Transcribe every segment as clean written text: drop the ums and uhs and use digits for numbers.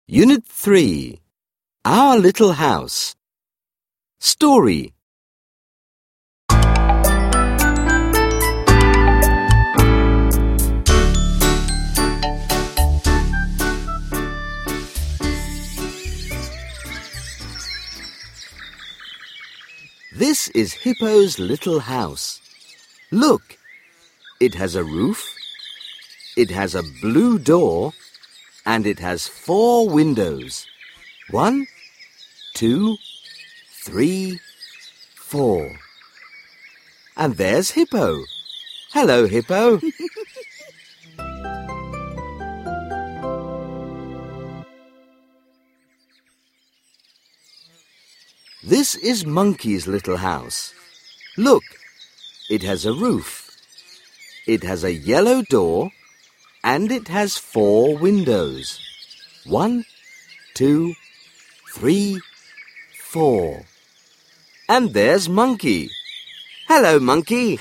Unit 3. Our Little House. Story. This is Hippo's little house. Look, it has a roof, it has a blue door, and it has 4 windows. 1, 2, 3, 4. And there's Hippo. Hello, Hippo. This is Monkey's little house. Look, it has a roof. It has a yellow door, and it has 4 windows. 1, 2, 3, 4. And there's Monkey. Hello, Monkey.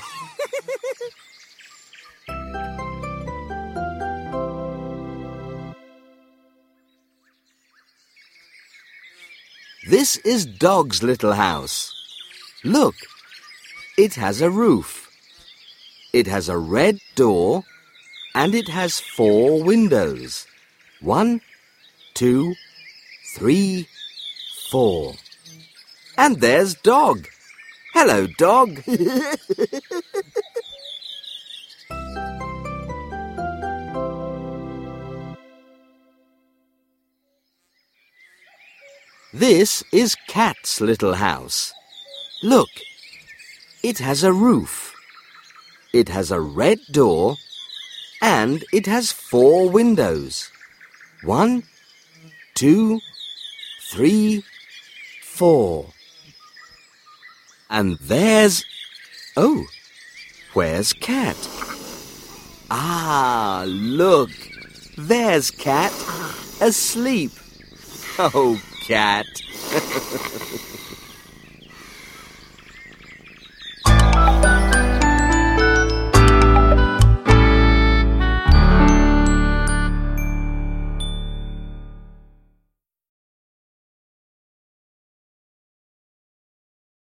This is Dog's little house. Look, it has a roof. It has a red door, and it has 4 windows. 1, 2, 3, 4. And there's Dog. Hello, Dog. This is Cat's little house. Look, it has a roof. It has a red door, and it has 4 windows. 1, 2, 3, 4. And there's... Oh, where's Cat? Ah, look, there's Cat, asleep. Oh, Cat.